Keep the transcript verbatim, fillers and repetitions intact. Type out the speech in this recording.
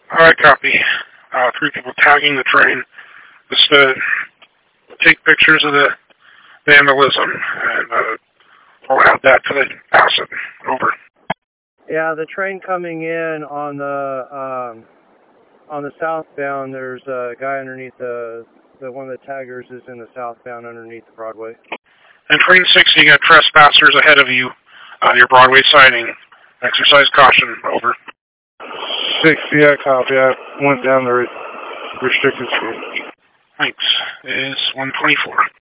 Alright, copy. Uh, three people tagging the train. Just uh, take pictures of the vandalism, and uh, I'll add that to the asset. Over. Yeah, the train coming in on the um, on the southbound, there's a guy underneath the, the one of the taggers is in the southbound underneath Broadway. And train six, you got trespassers ahead of you on your Broadway siding. Exercise caution. Over. Six, yeah, copy. I went down the restricted speed. Thanks. It is one twenty-four.